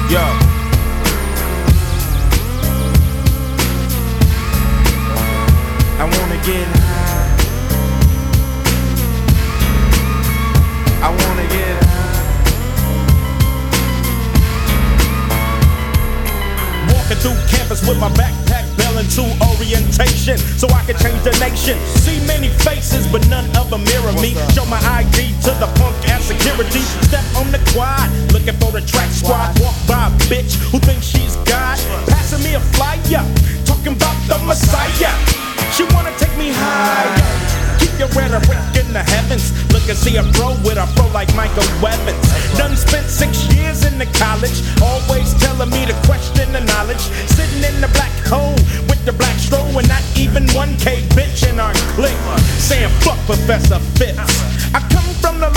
Yo. I wanna get high. I wanna get high. Walking through campus with my backpack belling to orientation, so I can change the nation. See many faces, but none of them mirror me. Show my ID to the punk ass security. Step on the quad, looking for the track squad. Walk by a bitch who thinks she's God, passing me a flyer, talking about the Messiah. She wanna take me higher. Keep your rhetoric in the heavens. Look and see a bro with a fro like Michael Evans. Done spent 6 years in the college, always telling me to question the knowledge. Sitting in the black hole with the black stroll and not even 1K bitch in our clique. Saying fuck Professor Fitz. I come